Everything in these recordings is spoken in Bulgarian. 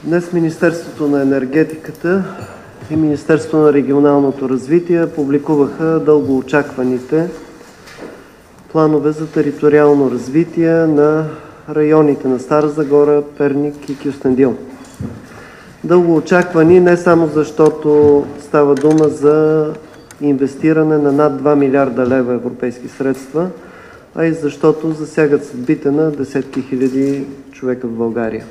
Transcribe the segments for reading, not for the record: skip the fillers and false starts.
Днес Министерството на енергетиката и Министерството на регионалното развитие публикуваха дългоочакваните планове за териториално развитие на районите на Стара Загора, Перник и Кюстендил. Дългоочаквани не само защото става дума за инвестиране на над 2 милиарда лева европейски средства, а и защото засягат съдбите на десетки хиляди човека в България.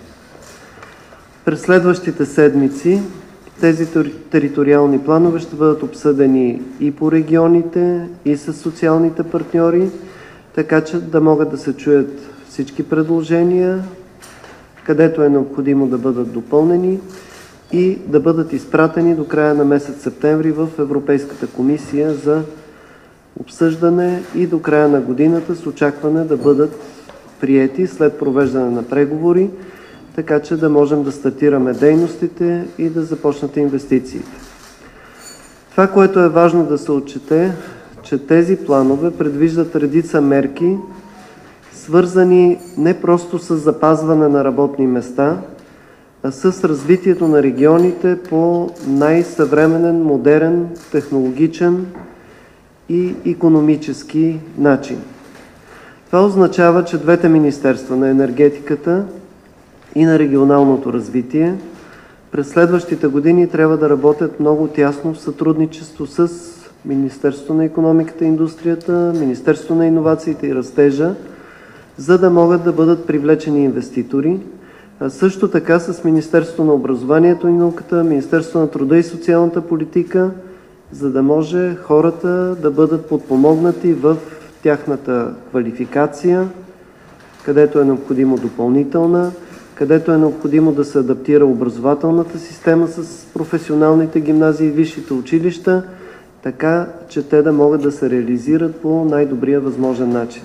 През следващите седмици тези териториални планове ще бъдат обсъдени и по регионите, и с социалните партньори, така че да могат да се чуят всички предложения, където е необходимо да бъдат допълнени и да бъдат изпратени до края на месец септември в Европейската комисия за обсъждане и до края на годината с очакване да бъдат приети след провеждане на преговори, така че да можем да стартираме дейностите и да започнат инвестициите. Това, което е важно да се отчете, че тези планове предвиждат редица мерки, свързани не просто с запазване на работни места, а с развитието на регионите по най-съвременен, модерен, технологичен и икономически начин. Това означава, че двете министерства на енергетиката и на регионалното развитие през следващите години трябва да работят много тясно в сътрудничество с Министерството на икономиката и индустрията, Министерството на иновациите и растежа, за да могат да бъдат привлечени инвеститори, а също така с Министерството на образованието и науката, Министерството на труда и социалната политика, за да може хората да бъдат подпомогнати в тяхната квалификация, където е необходимо допълнителна, където е необходимо да се адаптира образователната система с професионалните гимназии и висшите училища, така че те да могат да се реализират по най-добрия възможен начин.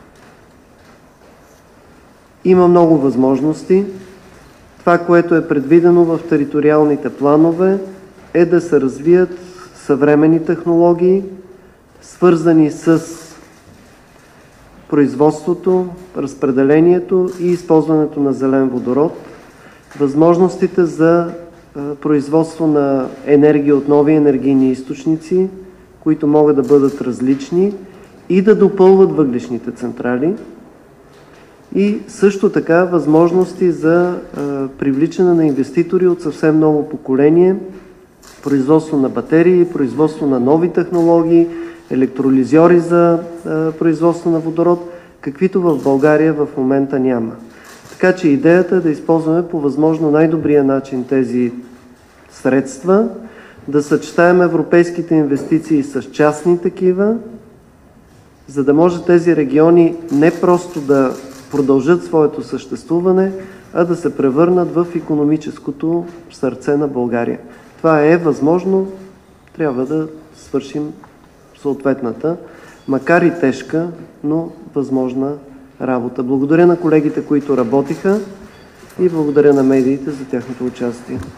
Има много възможности. Това, което е предвидено в териториалните планове, е да се развият съвременни технологии, свързани с производството, разпределението и използването на зелен водород, възможностите за производство на енергия от нови енергийни източници, които могат да бъдат различни и да допълват въглищните централи, и също така възможности за привличане на инвеститори от съвсем ново поколение, производство на батерии, производство на нови технологии, електролизьори за производство на водород, каквито в България в момента няма. Така че идеята е да използваме по възможно най-добрия начин тези средства, да съчетаем европейските инвестиции с частни такива, за да може тези региони не просто да продължат своето съществуване, а да се превърнат в икономическото сърце на България. Това е възможно, трябва да свършим съответната, макар и тежка, но възможна работа. Благодаря на колегите, които работиха, и благодаря на медиите за тяхното участие.